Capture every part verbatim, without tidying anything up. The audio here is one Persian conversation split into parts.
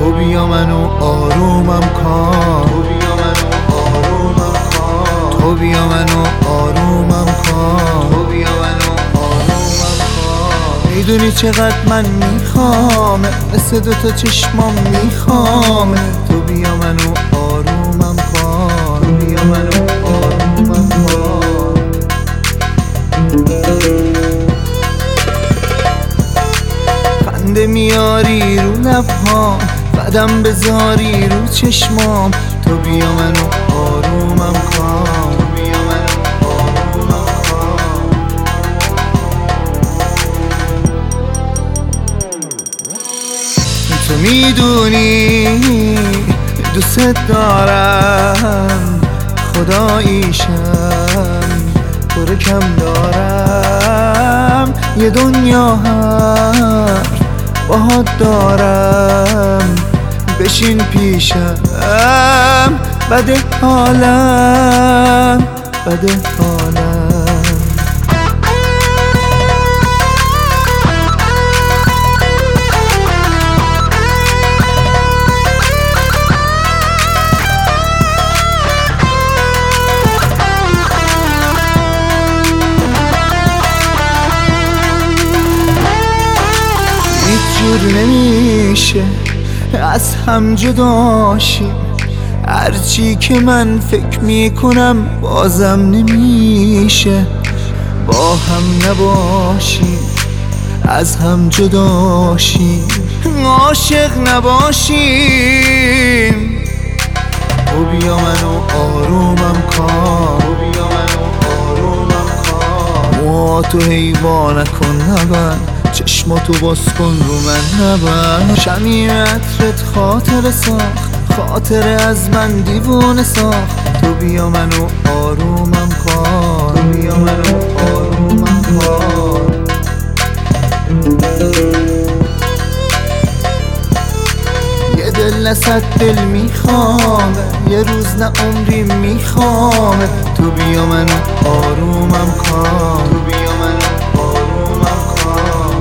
تو بیا منو آرومم کن، تو بیا منو آرومم کن، تو بیا منو آرومم کن، تو بیا منو آرومم کن. میدونی چقدر من میخوام، مثل دوتا چشمام میخوام. تو بیا منو آرومم کن، تو بیا منو آرومم کن. خنده میاری رو لبهام، قدم بذاری رو چشمام. تو بیا منو آرومم کن، تو بیا منو آرومم کن. تو میدونی دوست دارم، خداییشم تو رو کم دارم. یه دنیا حرف باهات دارم، بشین پیشم. بده حالم، بده حالم. جور نمیشه از هم جداشیم، هرچی که من فکر میکنم بازم نمیشه. با هم نباشیم از هم جداشیم، عاشق نباشیم. تو بیا منو آرومم کن، تو بیا منو آرومم کن. موهاتو حیوا نکن نبند، چشماتو باز کن رو من نبند. شمیم عطرت خاطر ساخت، خاطر از من دیوونه ساخت. تو بیا منو آرومم کن، تو بیا منو آرومم کن. یه دل نه صد دل میخوام، یه روز نه عمری میخوام. تو بیا منو آرومم کن، تو بیا منو آرومم کن.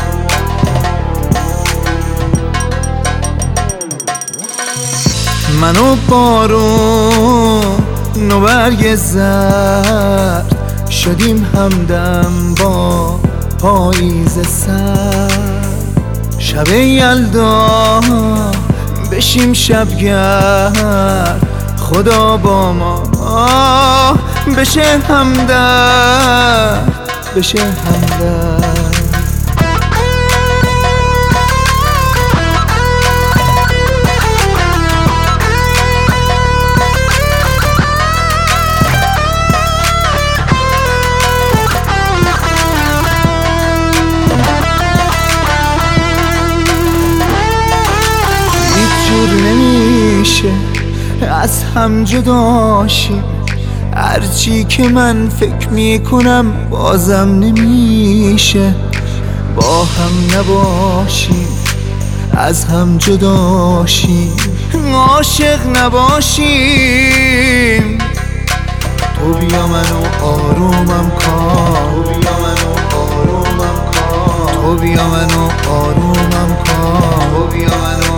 منو بارون و برگ زرد شدیم همدم با پاییز سرد. شب یلدا بشیم شبگرد، خدا با ما بشه همدرد، بشه همدرد. جور نمیشه از هم جداشیم، هرچی که من فکر میکنم بازم نمیشه. با هم نباشیم از هم جداشیم، عاشق نباشیم. تو بیا منو آرومم کن، تو بیا منو آرومم کن، تو بیا منو آرومم کن، تو بیا منو